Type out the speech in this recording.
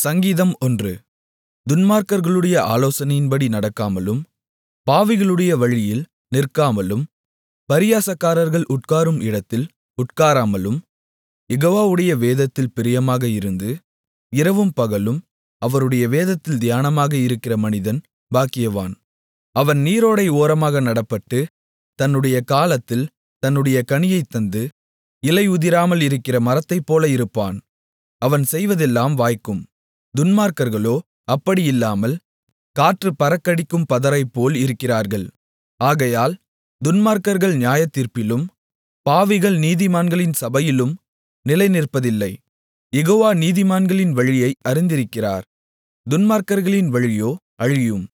சங்கீதம் துன்மார்க்கர்களுடைய ஆலோசனையின்படி நடக்காமலும் பாவிகளுடைய வழியில் நிற்காமலும் பரியாசக்காரர்கள் உட்காரும் இடத்தில் உட்காராமலும் யெகோவாவுடைய வேதத்தில் பிரியமாக இருந்து இரவும் பகலும் அவருடைய வேதத்தில் தியானமாக இருக்கிற மனிதன் பாக்கியவான். அவன் நீரோடை ஓரமாக நடப்பட்டு தன்னுடைய காலத்தில் தன்னுடைய கனியைத் தந்து இலை உதிராமல் இருக்கிற மரத்தைப்போல இருப்பான். அவன் செய்வதெல்லாம் வாய்க்கும். துன்மார்க்கர்களோ அப்படியில்லாமல் காற்று பறக்கடிக்கும் பதரைப்போல் இருக்கிறார்கள். ஆகையால் துன்மார்க்கர்கள் நியாயத்தீர்ப்பிலும் பாவிகள் நீதிமான்களின் சபையிலும் நிலைநிற்பதில்லை. யெகோவா நீதிமான்களின் வழியை அறிந்திருக்கிறார், துன்மார்க்கர்களின் வழியோ அழியும்.